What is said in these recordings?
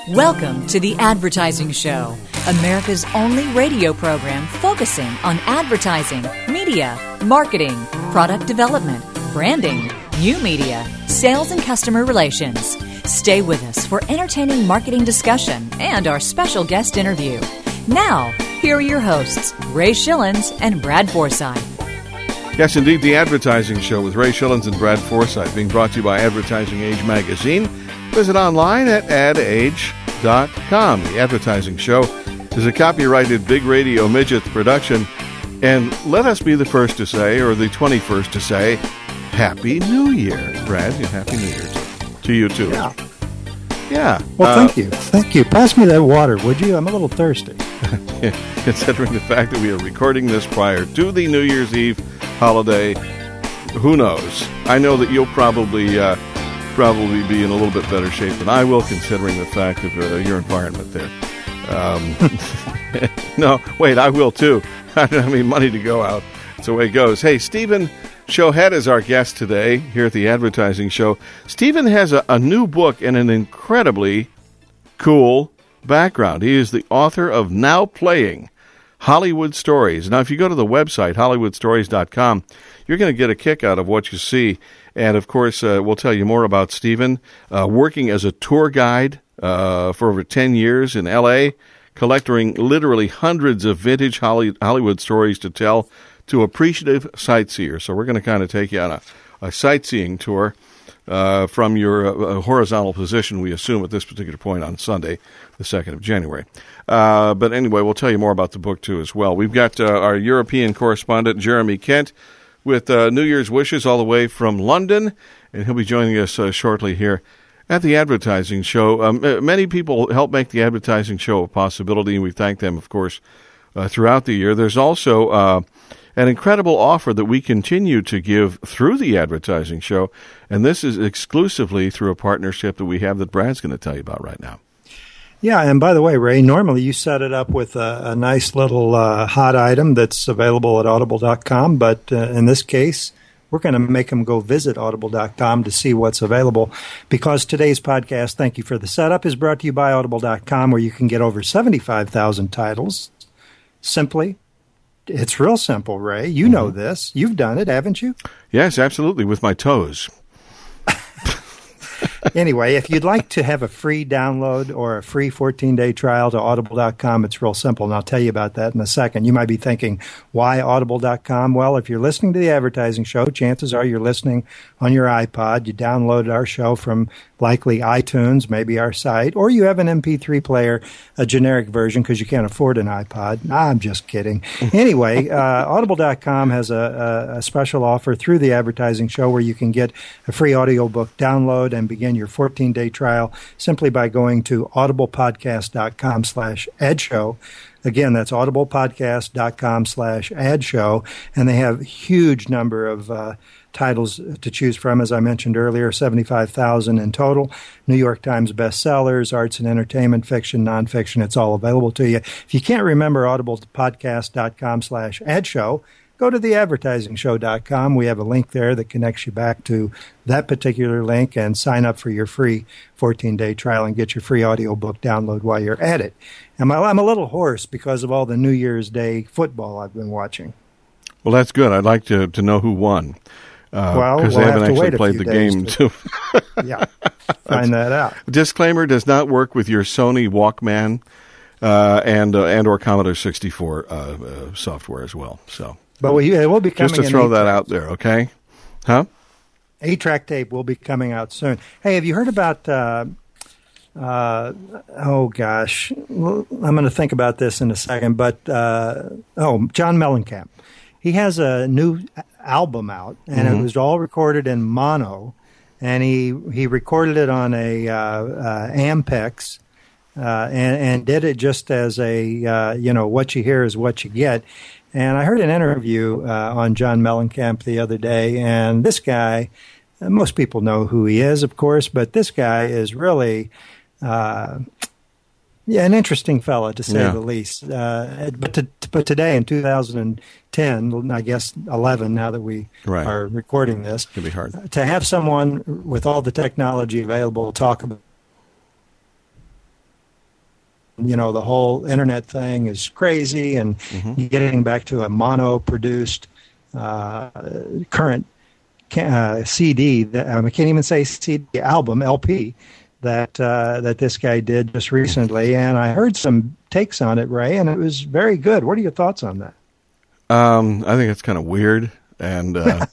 Welcome to The Advertising Show, America's only radio program focusing on advertising, media, marketing, product development, branding, new media, sales, and customer relations. Stay with us for entertaining marketing discussion and our special guest interview. Now, here are your hosts, Ray Schillens and Brad Forsythe. Yes, indeed, The Advertising Show with Ray Schillens and Brad Forsythe, being brought to you by Advertising Age magazine. Visit online at adage.com. The Advertising Show is a copyrighted Big Radio Midget production. And let us be the first to say, or the 21st to say, Happy New Year. Brad, Happy New Year to you, too. Yeah. Well, thank you. Thank you. Pass me that water, would you? I'm a little thirsty. Considering the fact that we are recording this prior to the New Year's Eve holiday, who knows? I know that you'll probably be in a little bit better shape than I will, considering the fact of your environment there. No, wait, I will too. I mean, money to go out. That's the way it goes. Hey, Stephen Shohet is our guest today here at the Advertising Show. Stephen has a new book and an incredibly cool background. He is the author of Now Playing Hollywood Stories. Now, if you go to the website, hollywoodstories.com, you're going to get a kick out of what you see. And, of course, we'll tell you more about Stephen working as a tour guide for over 10 years in L.A., collecting literally hundreds of vintage Hollywood stories to tell to appreciative sightseers. So we're going to kind of take you on a sightseeing tour from your horizontal position, we assume, at this particular point on Sunday, the 2nd of January. But anyway, we'll tell you more about the book, too, as well. We've got our European correspondent, Jeremy Kent, with New Year's wishes all the way from London, and he'll be joining us shortly here at the Advertising Show. Many people help make the Advertising Show a possibility, and we thank them, of course, throughout the year. There's also an incredible offer that we continue to give through the Advertising Show, and this is exclusively through a partnership that we have that Brad's going to tell you about right now. Yeah, and by the way, Ray, normally you set it up with a nice little hot item that's available at audible.com, but in this case, we're going to make them go visit audible.com to see what's available, because today's podcast, Thank You for the Setup, is brought to you by audible.com, where you can get over 75,000 titles simply. It's real simple, Ray. You know this. You've done it, haven't you? Yes, absolutely, with my toes. Anyway, if you'd like to have a free download or a free 14-day trial to audible.com, it's real simple, and I'll tell you about that in a second. You might be thinking, why audible.com? Well, if you're listening to the Advertising Show, chances are you're listening on your iPod. You downloaded our show from likely iTunes, maybe our site, or you have an MP3 player, a generic version, because you can't afford an iPod. I'm just kidding. Anyway, audible.com has a special offer through the Advertising Show where you can get a free audiobook download and begin your 14-day trial simply by going to audiblepodcast.com/adshow. Again, that's audiblepodcast.com/adshow, and they have a huge number of titles to choose from, as I mentioned earlier, 75,000 in total. New York Times bestsellers, arts and entertainment, fiction, nonfiction, it's all available to you. If you can't remember audiblepodcast.com/adshow, go to theadvertisingshow.com. We have a link there that connects you back to that particular link, and sign up for your free 14-day trial and get your free audiobook download while you're at it. And I'm a little hoarse because of all the New Year's Day football I've been watching. Well, that's good. I'd like to know who won. Because they haven't actually played the game to find that out. Disclaimer: does not work with your Sony Walkman and or Commodore 64 software as well. So, but it will be coming. Just to throw that out there, okay? Huh? 8-track tape will be coming out soon. Hey, have you heard about? Oh gosh, I'm going to think about this in a second. But John Mellencamp. He has a new album out, and it was all recorded in mono, and he recorded it on a Ampex, and did it just as a what you hear is what you get. And I heard an interview on John Mellencamp the other day, and this guy, most people know who he is, of course, but this guy is really an interesting fella, to say the least. But today, in 2010, I guess 11, now that we are recording this, it can be hard to have someone with all the technology available talk about the whole internet thing is crazy, and getting back to a mono-produced current CD, I can't even say CD, album, LP, that this guy did just recently. And I heard some takes on it, Ray, and it was very good. What are your thoughts on that? I think it's kind of weird, and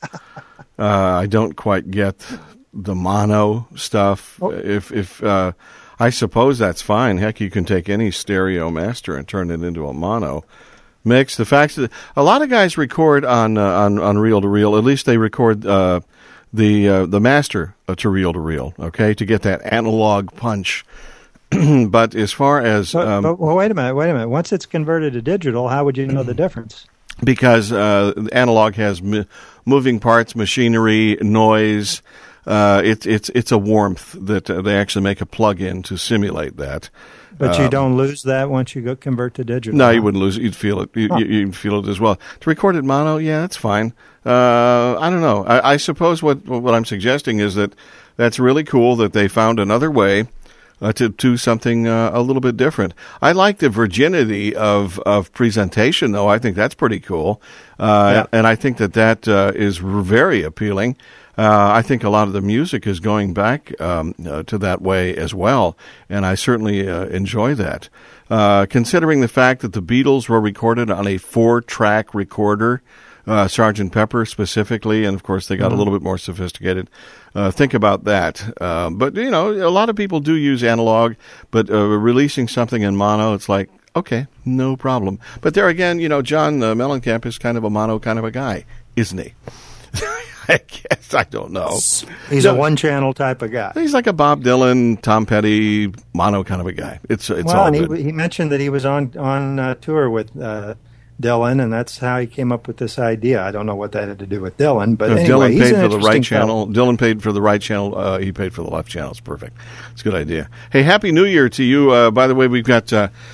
I don't quite get the mono stuff. If I suppose that's fine. Heck, you can take any stereo master and turn it into a mono mix. The fact that a lot of guys record on reel to reel, at least they record the master to reel to reel, okay, to get that analog punch. But as far as but wait a minute. Once it's converted to digital, how would you know the difference? Because analog has moving parts, machinery, noise. It's a warmth that they actually make a plug-in to simulate that. But you don't lose that once you convert to digital. No, you wouldn't lose it. You'd feel it. You'd feel it as well. To record it mono, yeah, that's fine. I don't know. I suppose what I'm suggesting is that that's really cool that they found another way to do something a little bit different. I like the virginity of presentation, though. I think that's pretty cool. And I think that is very appealing. I think a lot of the music is going back to that way as well, and I certainly enjoy that. Considering the fact that the Beatles were recorded on a 4-track recorder, Sgt. Pepper specifically, and of course they got a little bit more sophisticated. Think about that. But, a lot of people do use analog, but releasing something in mono, it's like, okay, no problem. But there again, John Mellencamp is kind of a mono kind of a guy, isn't he? I guess. I don't know. He's a one-channel type of guy. He's like a Bob Dylan, Tom Petty, mono kind of a guy. It's all good. He mentioned that he was on tour with Dylan, and that's how he came up with this idea. I don't know what that had to do with Dylan, but anyway, Dylan paid for the right channel. Dylan paid for the right channel. He paid for the left channel. It's perfect. It's a good idea. Hey, Happy New Year to you. By the way, we've got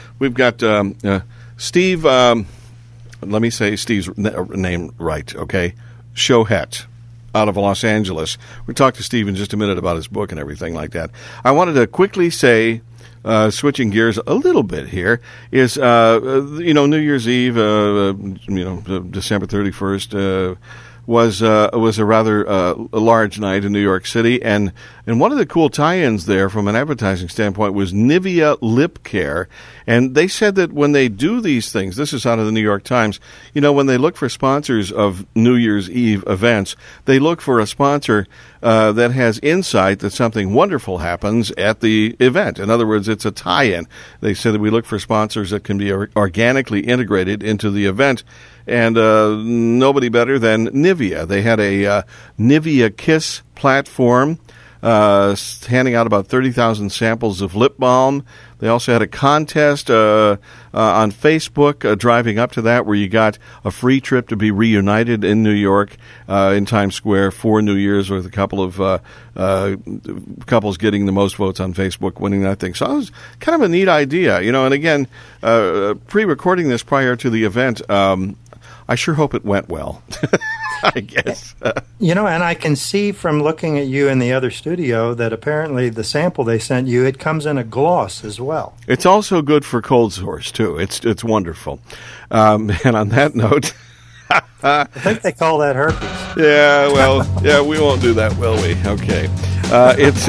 Steve. Let me say Steve's name right. Okay, Shohet, out of Los Angeles. We'll talk to Steve in just a minute about his book and everything like that. I wanted to quickly say, switching gears a little bit here, is, New Year's Eve, December 31st, was a rather large night in New York City, and one of the cool tie-ins there from an advertising standpoint was Nivea Lip Care, and they said that when they do these things, this is out of the New York Times, when they look for sponsors of New Year's Eve events, they look for a sponsor that has insight that something wonderful happens at the event. In other words, it's a tie-in. They said that we look for sponsors that can be organically integrated into the event, and nobody better than Nivea. They had a Nivea Kiss platform, handing out about 30,000 samples of lip balm. They also had a contest on Facebook driving up to that, where you got a free trip to be reunited in New York in Times Square for New Year's, with a couple of couples getting the most votes on Facebook winning that thing. So it was kind of a neat idea, and again, pre-recording this prior to the event, I sure hope it went well. I guess. And I can see from looking at you in the other studio that apparently the sample they sent you, it comes in a gloss as well. It's also good for cold sores, too. It's wonderful. And on that note... I think they call that herpes. Yeah, well, we won't do that, will we? Okay. It's...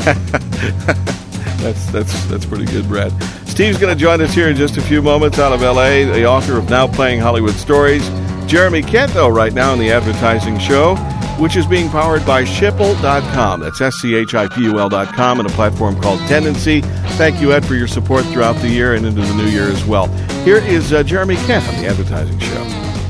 That's pretty good, Brad. Steve's going to join us here in just a few moments out of L.A., the author of Now Playing Hollywood Stories. Jeremy Kent, though, right now in the advertising show, which is being powered by Schipul.com. That's SCHIPUL.com, and a platform called Tendency. Thank you, Ed, for your support throughout the year and into the new year as well. Here is Jeremy Kent on the advertising show.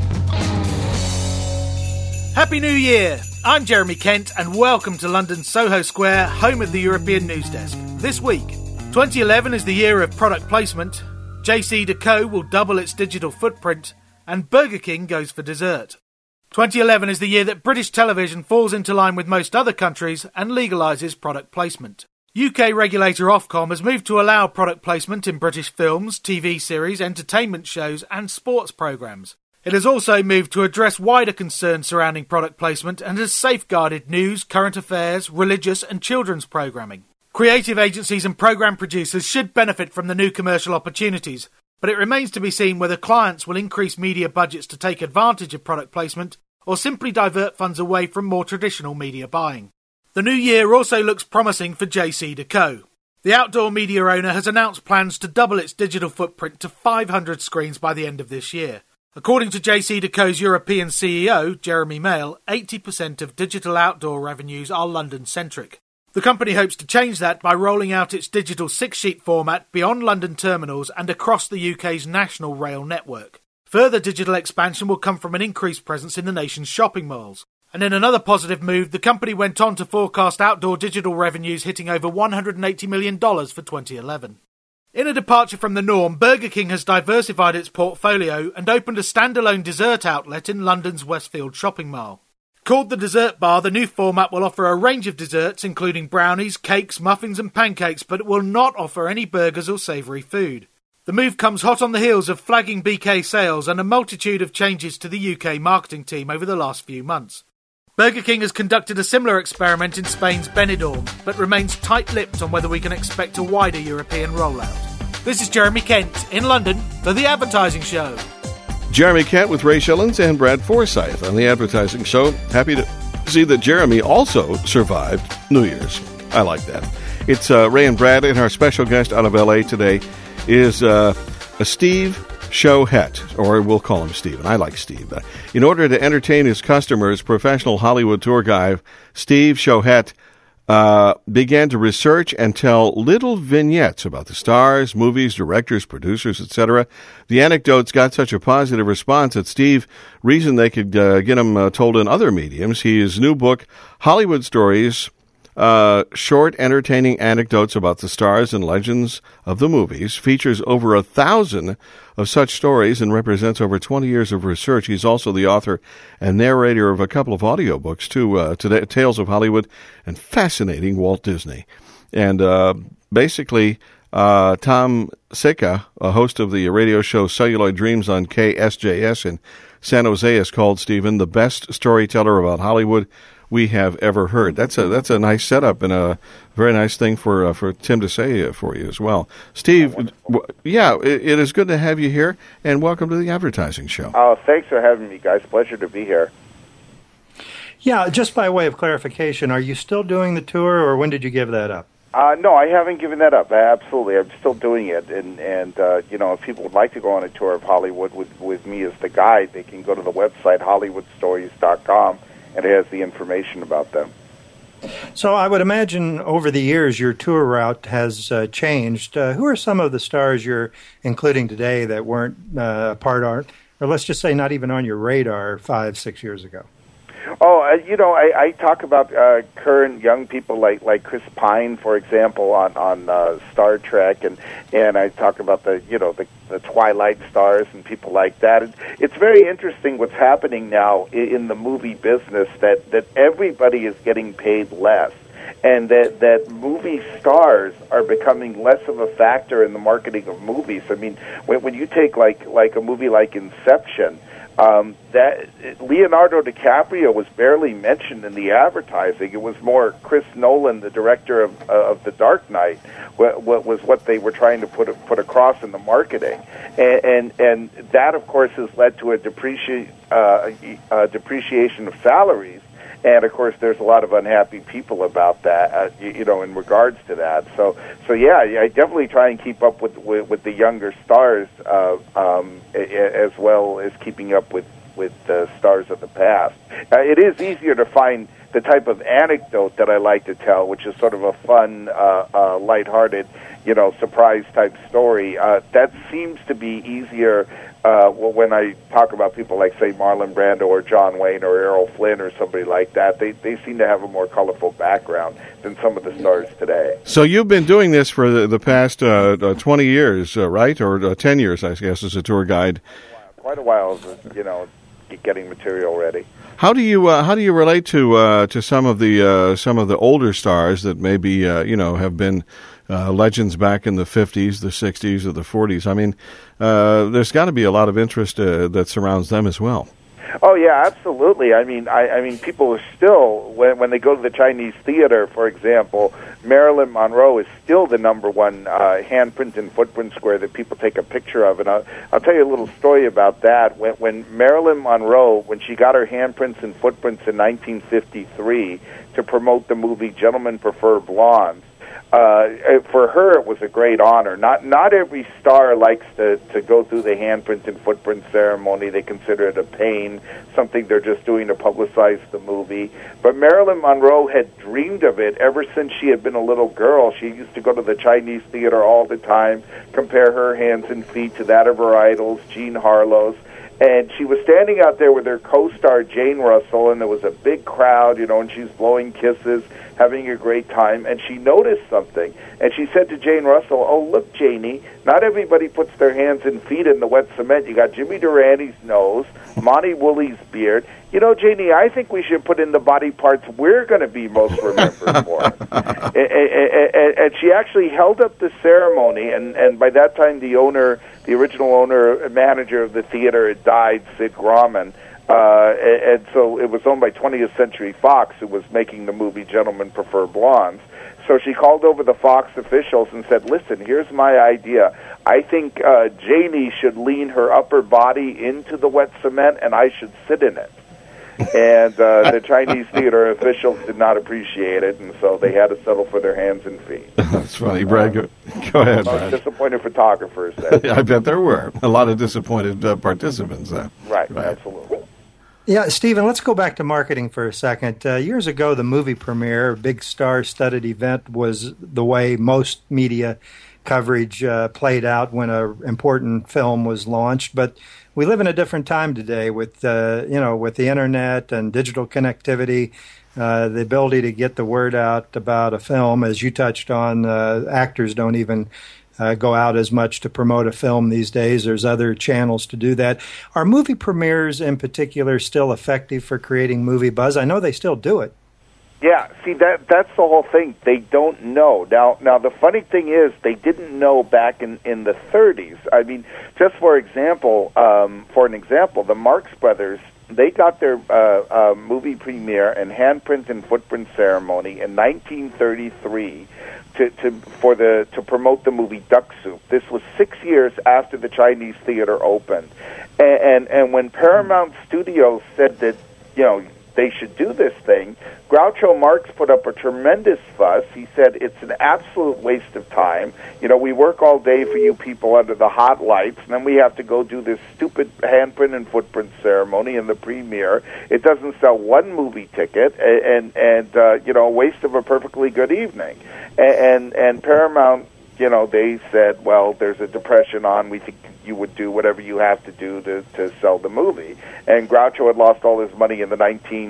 Happy New Year! I'm Jeremy Kent, and welcome to London's Soho Square, home of the European News Desk. This week, 2011 is the year of product placement, JCDecaux will double its digital footprint, and Burger King goes for dessert. 2011 is the year that British television falls into line with most other countries and legalises product placement. UK regulator Ofcom has moved to allow product placement in British films, TV series, entertainment shows and sports programmes. It has also moved to address wider concerns surrounding product placement and has safeguarded news, current affairs, religious and children's programming. Creative agencies and program producers should benefit from the new commercial opportunities, but it remains to be seen whether clients will increase media budgets to take advantage of product placement or simply divert funds away from more traditional media buying. The new year also looks promising for JCDecaux. The outdoor media owner has announced plans to double its digital footprint to 500 screens by the end of this year. According to JCDecaux's European CEO, Jeremy Mail, 80% of digital outdoor revenues are London-centric. The company hopes to change that by rolling out its digital 6-sheet format beyond London terminals and across the UK's national rail network. Further digital expansion will come from an increased presence in the nation's shopping malls. And in another positive move, the company went on to forecast outdoor digital revenues hitting over $180 million for 2011. In a departure from the norm, Burger King has diversified its portfolio and opened a standalone dessert outlet in London's Westfield shopping mall. Called the Dessert Bar, the new format will offer a range of desserts, including brownies, cakes, muffins and pancakes, but it will not offer any burgers or savoury food. The move comes hot on the heels of flagging BK sales and a multitude of changes to the UK marketing team over the last few months. Burger King has conducted a similar experiment in Spain's Benidorm, but remains tight-lipped on whether we can expect a wider European rollout. This is Jeremy Kent in London for The Advertising Show. Jeremy Kent with Ray Shillings and Brad Forsyth on The Advertising Show. Happy to see that Jeremy also survived New Year's. I like that. It's Ray and Brad, and our special guest out of L.A. today is Steve Chohet, or we'll call him Steve, and I like Steve. In order to entertain his customers, professional Hollywood tour guide Steve Chohet began to research and tell little vignettes about the stars, movies, directors, producers, etc. The anecdotes got such a positive response that Steve reasoned they could get them told in other mediums. His new book, Hollywood Stories, short, entertaining anecdotes about the stars and legends of the movies, features over 1,000 of such stories and represents over 20 years of research. He's also the author and narrator of a couple of audiobooks, too, Tales of Hollywood and Fascinating Walt Disney. And basically, Tom Sika, a host of the radio show Celluloid Dreams on KSJS in San Jose, has called Stephen the best storyteller about Hollywood we have ever heard. That's a nice setup and a very nice thing for Tim to say for you as well. Steve, it is good to have you here, and welcome to the Advertising Show. Oh, thanks for having me, guys. Pleasure to be here. Yeah, just by way of clarification, are you still doing the tour, or when did you give that up? No, I haven't given that up. Absolutely, I'm still doing it. And if people would like to go on a tour of Hollywood with me as the guide, they can go to the website hollywoodstories.com. And it has the information about them. So I would imagine over the years your tour route has changed. Who are some of the stars you're including today that weren't part of, or let's just say not even on your radar 5-6 years ago? Oh, I talk about current young people like Chris Pine, for example, on Star Trek, and I talk about the Twilight stars and people like that. It's very interesting what's happening now in the movie business that everybody is getting paid less, and that movie stars are becoming less of a factor in the marketing of movies. I mean, when you take like a movie like Inception. That Leonardo DiCaprio was barely mentioned in the advertising. It was more Chris Nolan, the director of The Dark Knight, what they were trying to put across in the marketing, and that of course has led to a depreciation of salaries. And of course, there's a lot of unhappy people about that, in regards to that. So yeah, I definitely try and keep up with the younger stars, as well as keeping up with the stars of the past. It is easier to find the type of anecdote that I like to tell, which is sort of a fun, lighthearted, surprise type story. That seems to be easier. When I talk about people like, say, Marlon Brando or John Wayne or Errol Flynn or somebody like that, they seem to have a more colorful background than some of the stars today. So you've been doing this for the past 20 years, right? Or 10 years, I guess, as a tour guide. Quite a while, getting material ready. How do you relate to some of the older stars that maybe have been legends back in the 50s, the 60s, or the 40s? I mean, there's got to be a lot of interest that surrounds them as well. Oh yeah, absolutely. I mean, people are still when they go to the Chinese theater, for example, Marilyn Monroe is still the number one handprint and footprint square that people take a picture of. And I'll tell you a little story about that. When Marilyn Monroe, when she got her handprints and footprints in 1953 to promote the movie Gentlemen Prefer Blondes. For her, it was a great honor. Not every star likes to go through the handprint and footprint ceremony. They consider it a pain, something they're just doing to publicize the movie. But Marilyn Monroe had dreamed of it ever since she had been a little girl. She used to go to the Chinese theater all the time, compare her hands and feet to that of her idols, Jean Harlow's. And she was standing out there with her co-star Jane Russell, and there was a big crowd, and she's blowing kisses, having a great time, and she noticed something. And she said to Jane Russell, "Oh, look, Janie, not everybody puts their hands and feet in the wet cement. You got Jimmy Durante's nose, Monty Woolley's beard. Janie, I think we should put in the body parts we're going to be most remembered for." And she actually held up the ceremony, and by that time the original owner, manager of the theater had died, Sid Grauman. And so it was owned by 20th Century Fox, who was making the movie Gentlemen Prefer Blondes. So she called over the Fox officials and said, "Listen, here's my idea. I think Janie should lean her upper body into the wet cement, and I should sit in it." And the Chinese theater officials did not appreciate it, and so they had to settle for their hands and feet. That's funny, Brad. Go ahead, Brad. Disappointed photographers. I bet there were a lot of disappointed participants. Right, absolutely. Yeah, Stephen, let's go back to marketing for a second. Years ago, the movie premiere, a big star-studded event, was the way most media coverage played out when an important film was launched. But we live in a different time today with with the internet and digital connectivity, the ability to get the word out about a film. As you touched on, actors don't even go out as much to promote a film these days. There's other channels to do that. Are movie premieres in particular still effective for creating movie buzz? I know they still do it. Yeah, see, that's the whole thing. They don't know. Now the funny thing is they didn't know back in the 30s. I mean, just for an example, the Marx Brothers, they got their movie premiere and handprint and footprint ceremony in 1933 to promote the movie Duck Soup. This was 6 years after the Chinese theater opened, and when Paramount Studios said that they should do this thing, Groucho Marx put up a tremendous fuss. He said it's an absolute waste of time. We work all day for you people under the hot lights, and then we have to go do this stupid handprint and footprint ceremony in the premiere. It doesn't sell one movie ticket, and a waste of a perfectly good evening. And Paramount, they said, well, there's a depression on. We think you would do whatever you have to do to sell the movie. And Groucho had lost all his money in the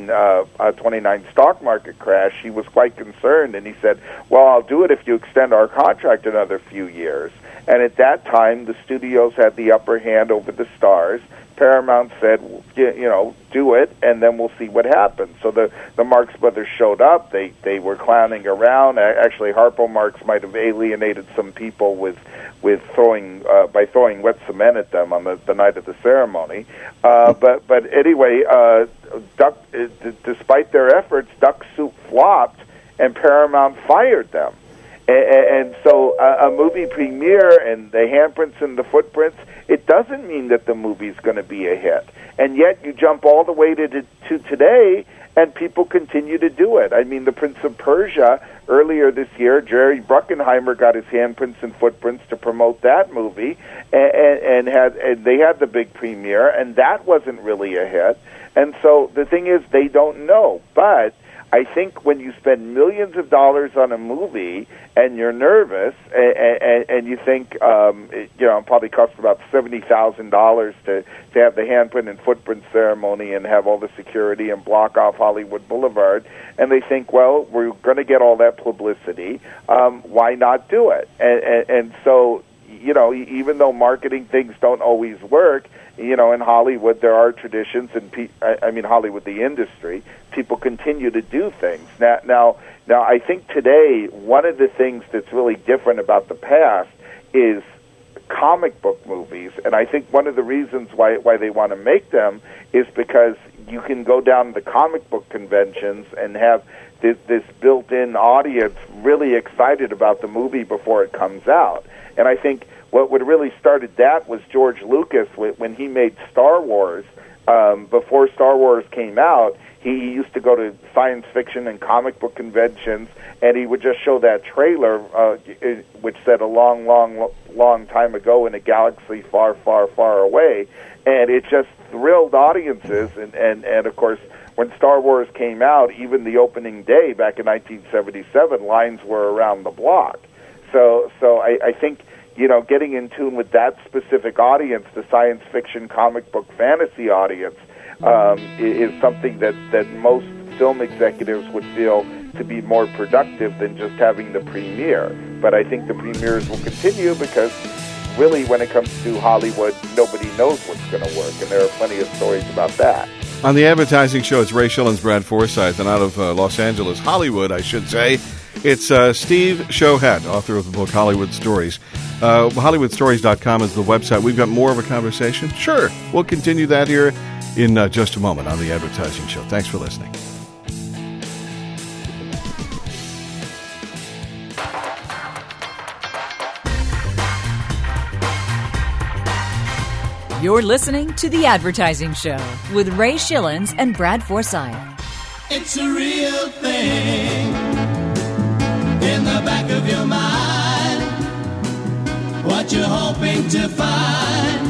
1929 stock market crash. He was quite concerned, and he said, well, I'll do it if you extend our contract another few years. And at that time, the studios had the upper hand over the stars. Paramount said, do it, and then we'll see what happens. So the Marx Brothers showed up. They were clowning around. Actually, Harpo Marx might have alienated some people by throwing wet cement at them on the night of the ceremony. But anyway, despite their efforts, Duck Soup flopped, and Paramount fired them. And so a movie premiere and the handprints and the footprints, it doesn't mean that the movie's going to be a hit. And yet you jump all the way to today, and people continue to do it. I mean, The Prince of Persia, earlier this year, Jerry Bruckheimer got his handprints and footprints to promote that movie, and they had the big premiere, and that wasn't really a hit. And so the thing is, they don't know. But I think when you spend millions of dollars on a movie and you're nervous and you think, it probably costs about $70,000 to have the handprint and footprint ceremony and have all the security and block off Hollywood Boulevard, and they think, well, we're going to get all that publicity, why not do it? And so, even though marketing things don't always work, in Hollywood there are traditions, and Hollywood, the industry, people continue to do things. Now, I think today one of the things that's really different about the past is comic book movies, and I think one of the reasons why they want to make them is because you can go down to the comic book conventions and have this built-in audience really excited about the movie before it comes out. And I think what really started that was George Lucas when he made Star Wars. Before Star Wars came out, he used to go to science fiction and comic book conventions, and he would just show that trailer, which said a long, long, long time ago in a galaxy far, far, far away, and it just thrilled audiences. And of course, when Star Wars came out, even the opening day back in 1977, lines were around the block. So I think, getting in tune with that specific audience, the science fiction, comic book, fantasy audience, is something that most film executives would feel to be more productive than just having the premiere. But I think the premieres will continue because really when it comes to Hollywood, nobody knows what's going to work, and there are plenty of stories about that. On the Advertising Show, it's Ray Schillens, Brad Forsythe, and out of Los Angeles, Hollywood, I should say, it's Steve Shohat, author of the book Hollywood Stories. HollywoodStories.com is the website. We've got more of a conversation. Sure, we'll continue that here in just a moment on the Advertising Show. Thanks for listening. You're listening to The Advertising Show with Ray Schillens and Brad Forsythe. It's a real thing in the back of your mind. What you're hoping to find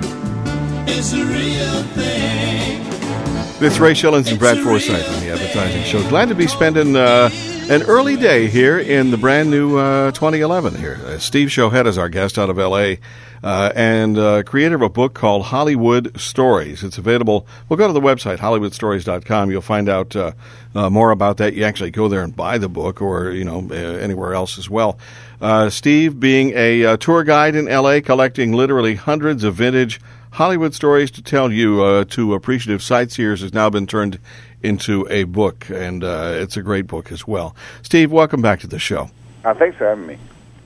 is a real thing. It's Ray Schillens and Brad Forsythe on the Advertising Show. Glad to be spending an early day here in the brand new 2011 here. Steve Shohat is our guest out of L.A., and creator of a book called Hollywood Stories. It's available. We'll go to the website, HollywoodStories.com. You'll find out more about that. You actually go there and buy the book or, anywhere else as well. Steve, being a tour guide in L.A., collecting literally hundreds of vintage Hollywood stories to tell you to appreciative sightseers, has now been turned into a book, and it's a great book as well. Steve, welcome back to the show. Thanks for having me.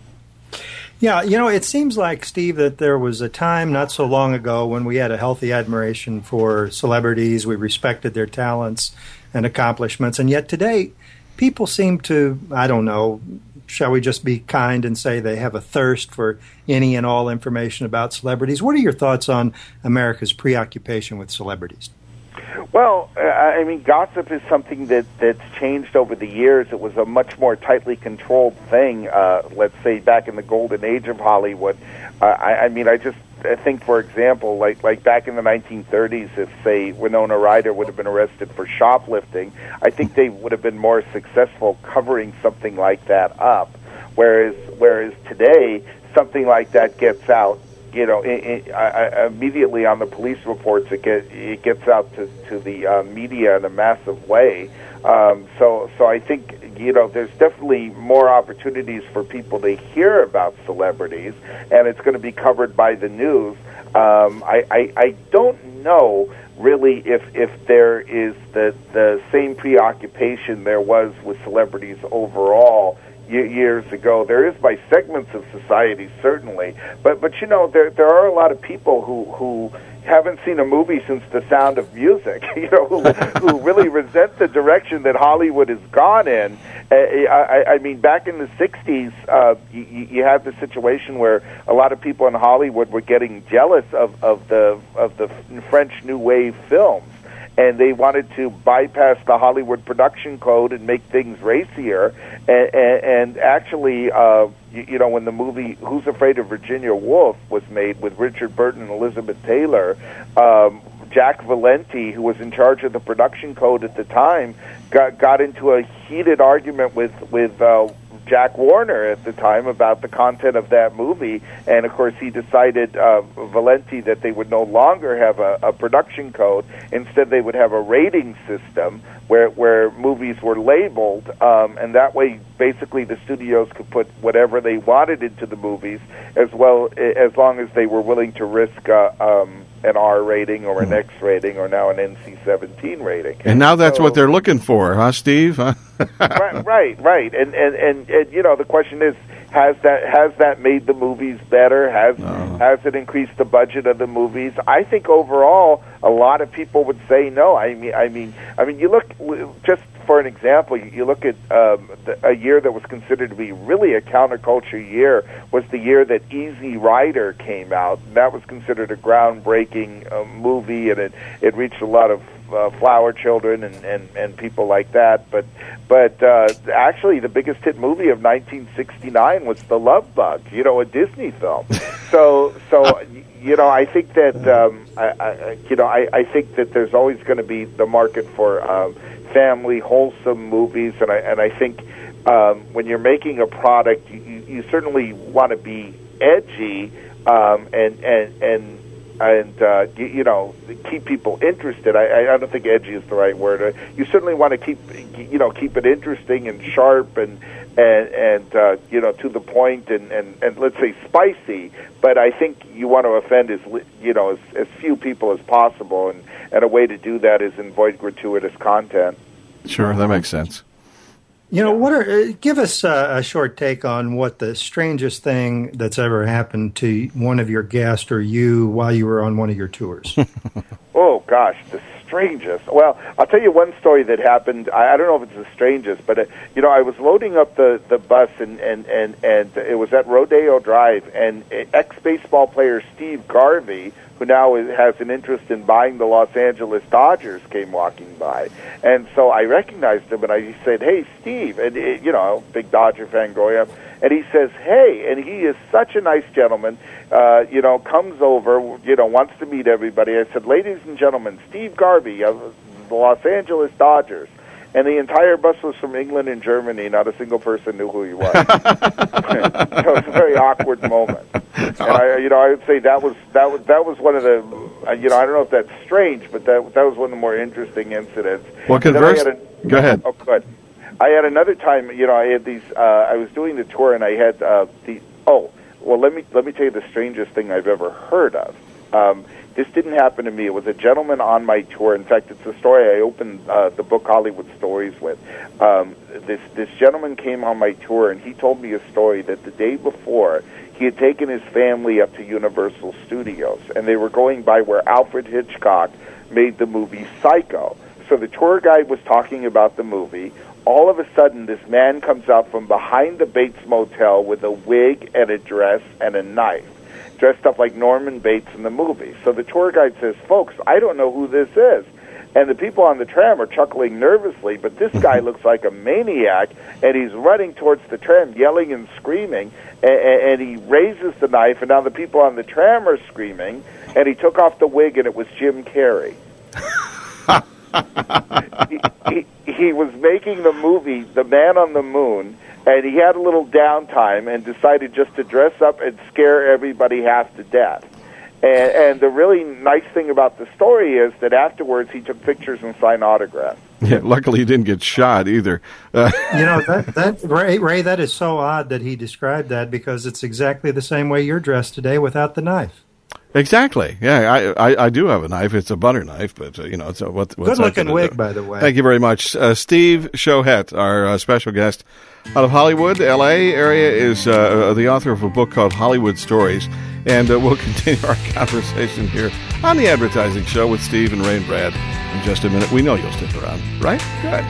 Yeah, it seems like, Steve, that there was a time not so long ago when we had a healthy admiration for celebrities. We respected their talents and accomplishments. And yet today, people seem to, I don't know, shall we just be kind and say they have a thirst for any and all information about celebrities? What are your thoughts on America's preoccupation with celebrities? Well, gossip is something that's changed over the years. It was a much more tightly controlled thing, let's say, back in the golden age of Hollywood. I think, for example, like back in the 1930s, if, say, Winona Ryder would have been arrested for shoplifting, I think they would have been more successful covering something like that up. Whereas today, something like that gets out, immediately on the police reports, it gets out to the media in a massive way. So I think there's definitely more opportunities for people to hear about celebrities, and it's going to be covered by the news. I don't know really if there is the same preoccupation there was with celebrities overall years ago. There is by segments of society, certainly, but there are a lot of people who haven't seen a movie since The Sound of Music, who really resent the direction that Hollywood has gone in. Back in the 60s, you had the situation where a lot of people in Hollywood were getting jealous of the French New Wave films, and they wanted to bypass the Hollywood production code and make things racier. And actually, when the movie Who's Afraid of Virginia Woolf was made with Richard Burton and Elizabeth Taylor, Jack Valenti, who was in charge of the production code at the time, got into a heated argument with Jack Warner at the time about the content of that movie, and of course he decided, Valenti, that they would no longer have a production code. Instead, they would have a rating system where movies were labeled, and that way basically the studios could put whatever they wanted into the movies, as long as they were willing to risk an R rating or an X rating or now an NC-17 rating. And now that's what they're looking for, huh, Steve? Right. And the question is, has that made the movies better? Has it increased the budget of the movies? I think overall, a lot of people would say no. I mean, you look, just for an example, you look at a year that was considered to be really a counterculture year was the year that Easy Rider came out. That was considered a groundbreaking movie, and it reached a lot of flower children and people like that. But actually, the biggest hit movie of 1969 was The Love Bug, a Disney film. So I think that I think that there's always going to be the market for family, wholesome movies, and I think when you're making a product, you certainly want to be edgy and keep people interested. I don't think edgy is the right word. You certainly want to keep it interesting and sharp and to the point and let's say spicy. But I think you want to offend as few people as possible, and a way to do that is avoid gratuitous content. Sure, that makes sense. Give us a short take on what the strangest thing that's ever happened to one of your guests or you while you were on one of your tours. Oh, gosh, the strangest. Well, I'll tell you one story that happened. I don't know if it's the strangest, but, I was loading up the bus, and it was at Rodeo Drive, and ex-baseball player Steve Garvey, who now has an interest in buying the Los Angeles Dodgers, came walking by. And so I recognized him, and I said, "Hey, Steve," and, big Dodger fan growing up. And he says, "Hey," and he is such a nice gentleman, comes over, wants to meet everybody. I said, "Ladies and gentlemen, Steve Garvey of the Los Angeles Dodgers." And the entire bus was from England and Germany. Not a single person knew who he was. It was a very awkward moment. And I would say that was one of the, I don't know if that's strange, but that was one of the more interesting incidents. Well, go ahead. Oh, good. I had another time. I had these. I was doing the tour, and I had let me tell you the strangest thing I've ever heard of. This didn't happen to me. It was a gentleman on my tour. In fact, it's a story I opened the book Hollywood Stories with. This gentleman came on my tour, and he told me a story that the day before, he had taken his family up to Universal Studios, and they were going by where Alfred Hitchcock made the movie Psycho. So the tour guide was talking about the movie. All of a sudden, this man comes out from behind the Bates Motel with a wig and a dress and a knife, dressed up like Norman Bates in the movie. So the tour guide says, "Folks, I don't know who this is." And the people on the tram are chuckling nervously, but this guy looks like a maniac, and he's running towards the tram, yelling and screaming, and he raises the knife, and now the people on the tram are screaming, and he took off the wig, and it was Jim Carrey. He was making the movie The Man on the Moon, and he had a little downtime and decided just to dress up and scare everybody half to death. And the really nice thing about the story is that afterwards he took pictures and signed autographs. Yeah, luckily he didn't get shot either. Ray, that is so odd that he described that, because it's exactly the same way you're dressed today without the knife. Exactly. Yeah, I do have a knife. It's a butter knife, but it's what's good-looking wig, by the way. Thank you very much, Steve Chohet, our special guest out of Hollywood, L.A. area, is the author of a book called Hollywood Stories, and we'll continue our conversation here on the Advertising Show with Steve and Ray and Brad in just a minute. We know you'll stick around, right? Good.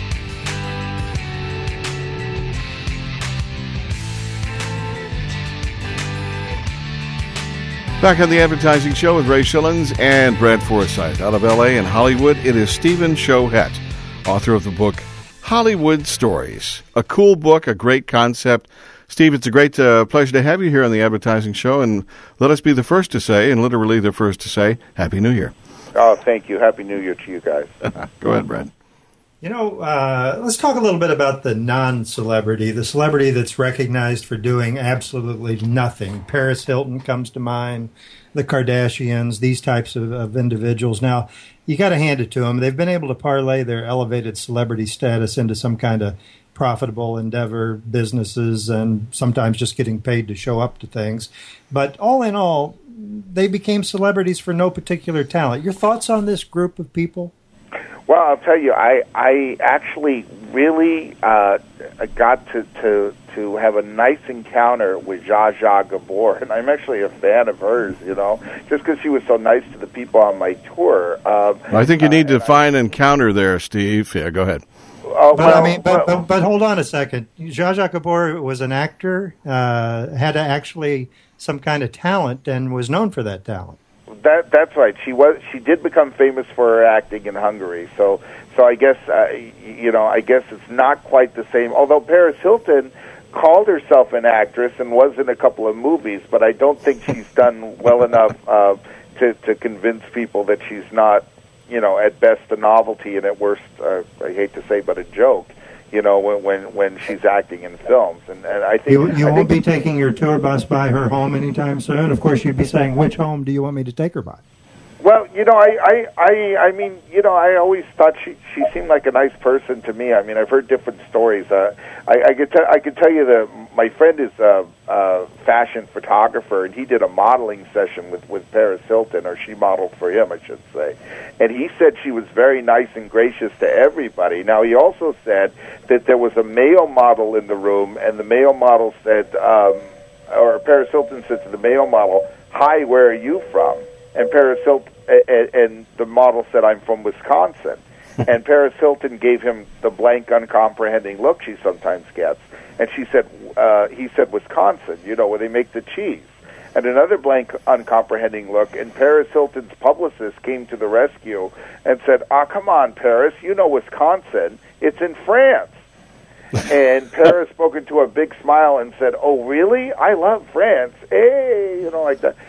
Back on the Advertising Show with Ray Schillens and Brad Forsythe. Out of L.A. and Hollywood, it is Stephen Chohet, author of the book Hollywood Stories. A cool book, a great concept. Steve, it's a great pleasure to have you here on the Advertising Show, and let us be the first to say, and literally the first to say, Happy New Year. Oh, thank you. Happy New Year to you guys. Go ahead, Brad. Let's talk a little bit about the non-celebrity, the celebrity that's recognized for doing absolutely nothing. Paris Hilton comes to mind, the Kardashians, these types of individuals. Now, you got to hand it to them. They've been able to parlay their elevated celebrity status into some kind of profitable endeavor, businesses, and sometimes just getting paid to show up to things. But all in all, they became celebrities for no particular talent. Your thoughts on this group of people? Well, I'll tell you, I actually really got to have a nice encounter with Zsa Zsa Gabor, and I'm actually a fan of hers, just because she was so nice to the people on my tour. I think you need to find an encounter there, Steve. Yeah, go ahead. But hold on a second. Zsa Zsa Gabor was an actor, had actually some kind of talent, and was known for that talent. That's right. She did become famous for her acting in Hungary. So I guess I guess it's not quite the same. Although Paris Hilton called herself an actress and was in a couple of movies, but I don't think she's done well enough to convince people that she's not, at best a novelty and at worst, I hate to say, but a joke. When she's acting in films, and I think you won't be taking your tour bus by her home anytime soon. Of course, you'd be saying, "Which home do you want me to take her by?" Well, I mean, I always thought she seemed like a nice person to me. I mean, I've heard different stories. I could tell you that my friend is a fashion photographer, and he did a modeling session with Paris Hilton, or she modeled for him, I should say. And he said she was very nice and gracious to everybody. Now, he also said that there was a male model in the room, and the male model said, or Paris Hilton said to the male model, "Hi, where are you from?" And Paris Hilton, and the model said, "I'm from Wisconsin." And Paris Hilton gave him the blank, uncomprehending look she sometimes gets. And he said, "Wisconsin, where they make the cheese." And another blank, uncomprehending look. And Paris Hilton's publicist came to the rescue and said, "Come on, Paris, Wisconsin. It's in France." And Paris spoke into a big smile and said, "Oh, really? I love France." Hey, like that.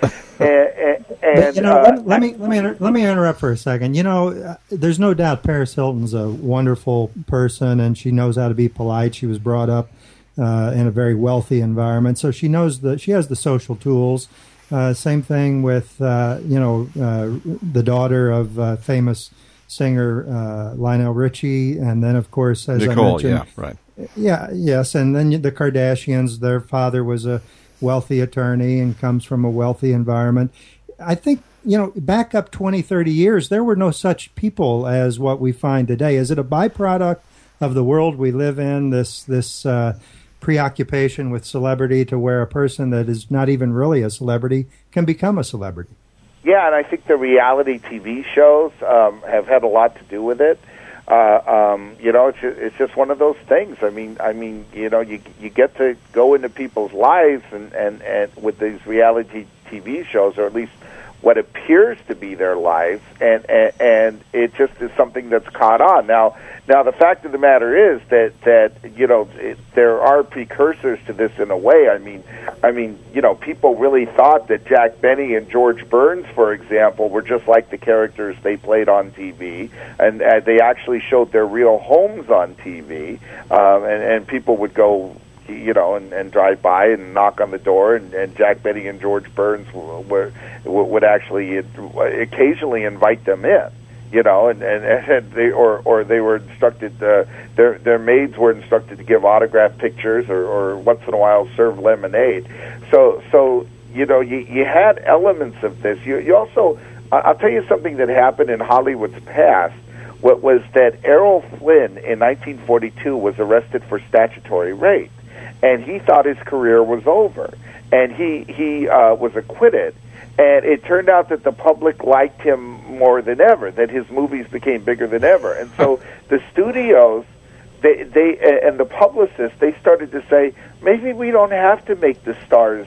Let me interrupt for a second. There's no doubt Paris Hilton's a wonderful person, and she knows how to be polite. She was brought up in a very wealthy environment, so she has the social tools. Same thing with the daughter of famous singer Lionel Richie, and then of course, as Nicole, I mentioned, yeah, right. Yes, and then the Kardashians, their father was a wealthy attorney and comes from a wealthy environment. I think, back up 20, 30 years, there were no such people as what we find today. Is it a byproduct of the world we live in, this preoccupation with celebrity to where a person that is not even really a celebrity can become a celebrity? Yeah, and I think the reality TV shows have had a lot to do with it. It's just one of those things. I mean, you get to go into people's lives and with these reality TV shows, or at least what appears to be their lives, and it just is something that's caught on. Now the fact of the matter is that there are precursors to this in a way. I mean, people really thought that Jack Benny and George Burns, for example, were just like the characters they played on TV, and they actually showed their real homes on TV, and people would go, and drive by and knock on the door, and Jack Benny and George Burns would actually occasionally invite them in, and they or they were instructed, their maids were instructed to give autograph pictures or once in a while serve lemonade. So you had elements of this. You also, I'll tell you something that happened in Hollywood's past. What was that Errol Flynn in 1942 was arrested for statutory rape. And he thought his career was over, and he was acquitted. And it turned out that the public liked him more than ever, that his movies became bigger than ever. And so the studios, they and the publicists, they started to say, maybe we don't have to make the stars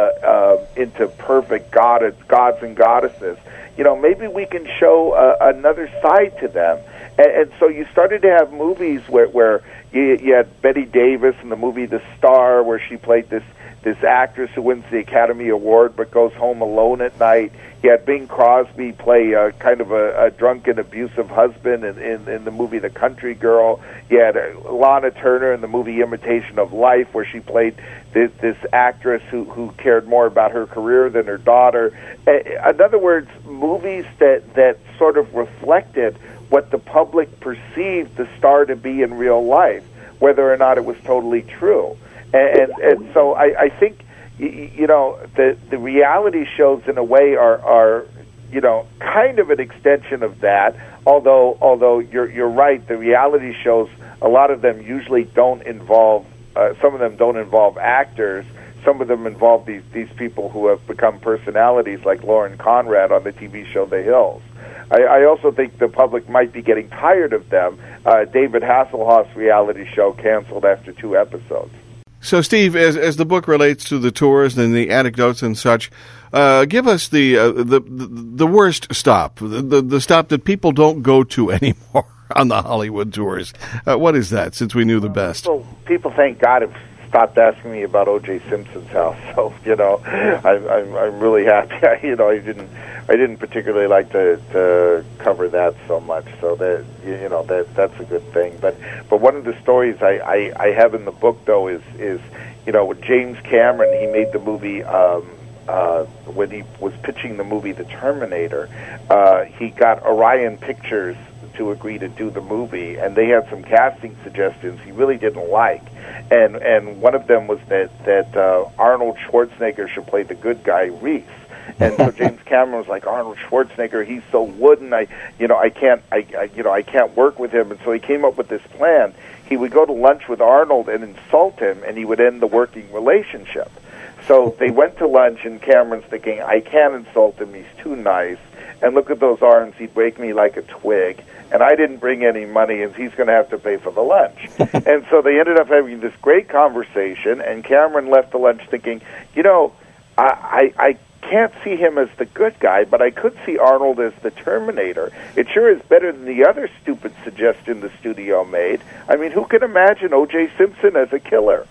into perfect gods and goddesses. Maybe we can show another side to them. And so you started to have movies where you had Bette Davis in the movie The Star, where she played this actress who wins the Academy Award but goes home alone at night. You had Bing Crosby play kind of a drunken, abusive husband in the movie The Country Girl. You had Lana Turner in the movie Imitation of Life, where she played this actress who cared more about her career than her daughter. In other words, movies that sort of reflected what the public perceived the star to be in real life, whether or not it was totally true. And so I think, the reality shows in a way are kind of an extension of that. Although you're right, the reality shows, a lot of them usually don't involve. Some of them don't involve actors. Some of them involve these people who have become personalities, like Lauren Conrad on the TV show The Hills. I also think the public might be getting tired of them. David Hasselhoff's reality show canceled after 2 episodes. So, Steve, as the book relates to the tours and the anecdotes and such, give us the worst stop, the stop that people don't go to anymore on the Hollywood tours. What is that, since we knew the best? People, thank God, have stopped asking me about O.J. Simpson's house. So, I'm really happy. I didn't particularly like to cover that so much. So that's a good thing. But one of the stories I have in the book, though, is with James Cameron. He made the movie when he was pitching the movie The Terminator. He got Orion Pictures to agree to do the movie, and they had some casting suggestions he really didn't like, and one of them was that Arnold Schwarzenegger should play the good guy Reese. And so James Cameron was like, Arnold Schwarzenegger, he's so wooden. I can't work with him. And so he came up with this plan. He would go to lunch with Arnold and insult him, and he would end the working relationship. So they went to lunch, and Cameron's thinking, I can't insult him. He's too nice. And look at those arms. He'd break me like a twig. And I didn't bring any money, and he's going to have to pay for the lunch. And so they ended up having this great conversation, and Cameron left the lunch thinking, I can't see him as the good guy, but I could see Arnold as the Terminator. It sure is better than the other stupid suggestion the studio made. I mean, who can imagine O.J. Simpson as a killer?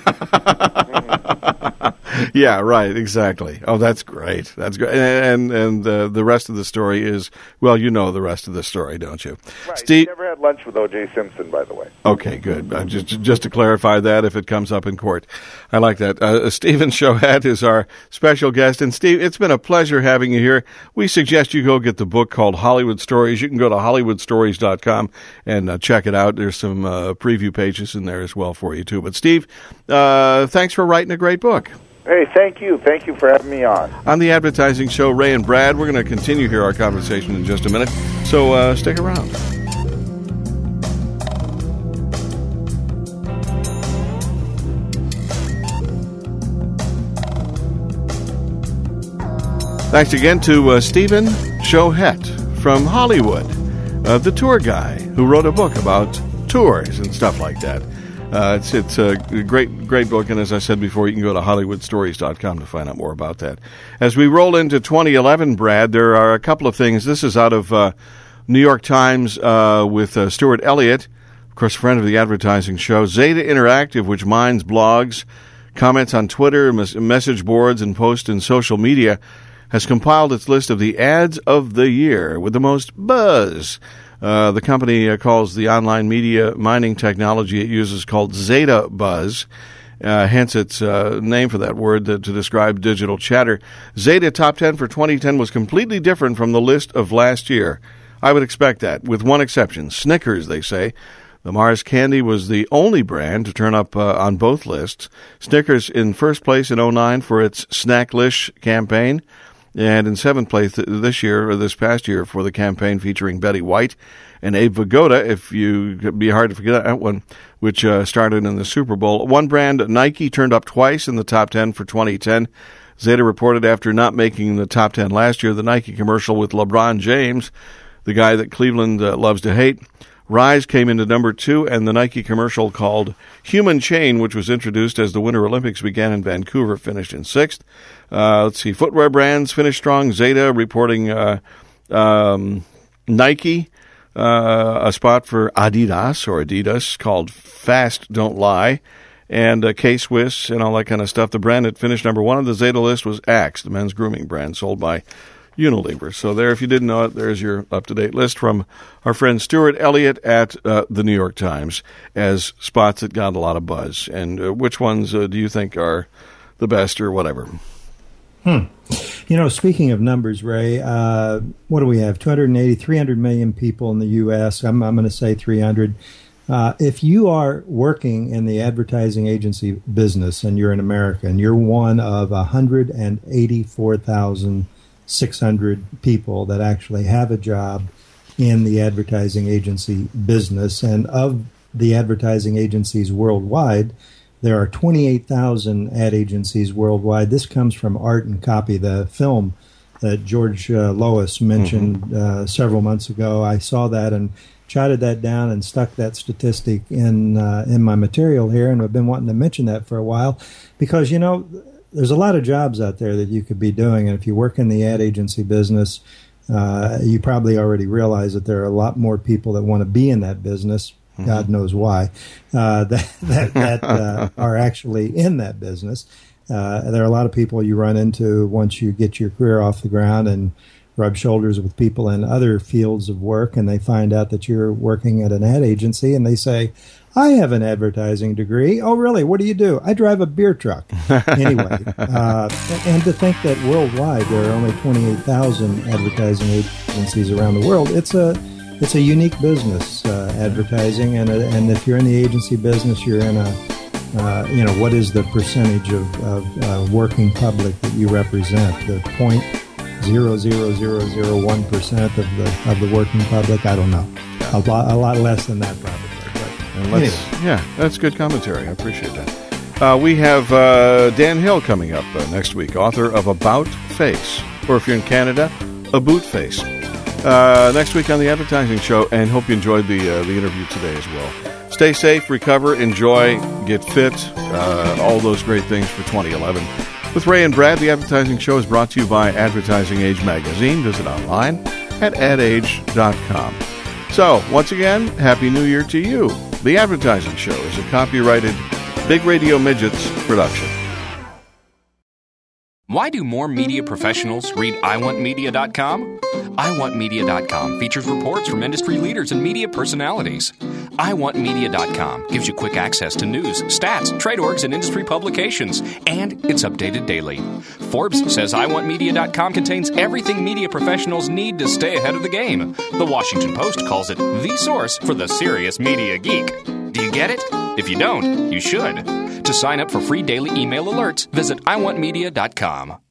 Yeah, right, exactly. Oh, that's great. That's great. And the rest of the story is, well, you know the rest of the story, don't you? Right. Steve, never had lunch with O.J. Simpson, by the way. Okay, good. Just to clarify that if it comes up in court. I like that. Stephen Chohet is our special guest. And Steve, it's been a pleasure having you here. We suggest you go get the book called Hollywood Stories. You can go to HollywoodStories.com and check it out. There's some preview pages in there as well for you, too. But Steve, thanks for writing a great book. Hey, thank you. Thank you for having me on. On the Advertising Show, Ray and Brad, we're going to continue here our conversation in just a minute, so stick around. Thanks again to Stephen Chohet from Hollywood, the tour guy who wrote a book about tours and stuff like that. It's a great book, and as I said before, you can go to HollywoodStories.com to find out more about that. As we roll into 2011, Brad, there are a couple of things. This is out of New York Times with Stuart Elliott, of course, a friend of the Advertising Show. Zeta Interactive, which mines blogs, comments on Twitter, message boards, and posts in social media, has compiled its list of the ads of the year with the most buzz. The company calls the online media mining technology it uses called Zeta Buzz, hence its name for that word to describe digital chatter. Zeta Top 10 for 2010 was completely different from the list of last year. I would expect that, with one exception. Snickers, they say. The Mars Candy was the only brand to turn up on both lists. Snickers in first place in 2009 for its Snacklish campaign, and in seventh place this past year, for the campaign featuring Betty White and Abe Vigoda, it'd be hard to forget that one, which started in the Super Bowl. One brand, Nike, turned up twice in the top 10 for 2010. Zeta reported after not making the top 10 last year, the Nike commercial with LeBron James, the guy that Cleveland loves to hate, Rise came into number 2, and the Nike commercial called Human Chain, which was introduced as the Winter Olympics began in Vancouver, finished in 6th. Let's see, footwear brands finished strong. Zeta reporting Nike, a spot for Adidas called Fast Don't Lie, and K-Swiss and all that kind of stuff. The brand that finished number 1 on the Zeta list was Axe, the men's grooming brand sold by Unilever. So there, if you didn't know it, there's your up-to-date list from our friend Stuart Elliott at the New York Times as spots that got a lot of buzz. And which ones do you think are the best or whatever? Speaking of numbers, Ray, what do we have? 280, 300 million people in the U.S. I'm going to say 300. If you are working in the advertising agency business and you're in America and you're one of 184,000 600 people that actually have a job in the advertising agency business. And of the advertising agencies worldwide, there are 28,000 ad agencies worldwide. This comes from Art and Copy, the film that George Lois mentioned several months ago. I saw that and jotted that down and stuck that statistic in my material here, and I've been wanting to mention that for a while because, you know, there's a lot of jobs out there that you could be doing, and if you work in the ad agency business, you probably already realize that there are a lot more people that want to be in that business. God knows why, that are actually in that business. There are a lot of people you run into once you get your career off the ground and rub shoulders with people in other fields of work, and they find out that you're working at an ad agency, and they say, I have an advertising degree. Oh, really? What do you do? I drive a beer truck. Anyway, and to think that worldwide there are only 28,000 advertising agencies around the world, it's a unique business, advertising, and if you're in the agency business, you're in a, what is the percentage of working public that you represent? The 0.00001% of the working public? I don't know. A lot less than that, probably. But anyway. Yeah, that's good commentary. I appreciate that. We have Dan Hill coming up next week, author of About Face, or if you're in Canada, About Face. Next week on the Advertising Show, and hope you enjoyed the interview today as well. Stay safe, recover, enjoy, get fit, all those great things for 2011. With Ray and Brad, the Advertising Show is brought to you by Advertising Age Magazine. Visit online at adage.com. So, once again, Happy New Year to you. The Advertising Show is a copyrighted Big Radio Midgets production. Why do more media professionals read iwantmedia.com? iwantmedia.com features reports from industry leaders and media personalities. iwantmedia.com gives you quick access to news, stats, trade orgs, and industry publications, and it's updated daily. Forbes says iwantmedia.com contains everything media professionals need to stay ahead of the game. The Washington Post calls it the source for the serious media geek. Do you get it? If you don't, you should. To sign up for free daily email alerts, visit iwantmedia.com.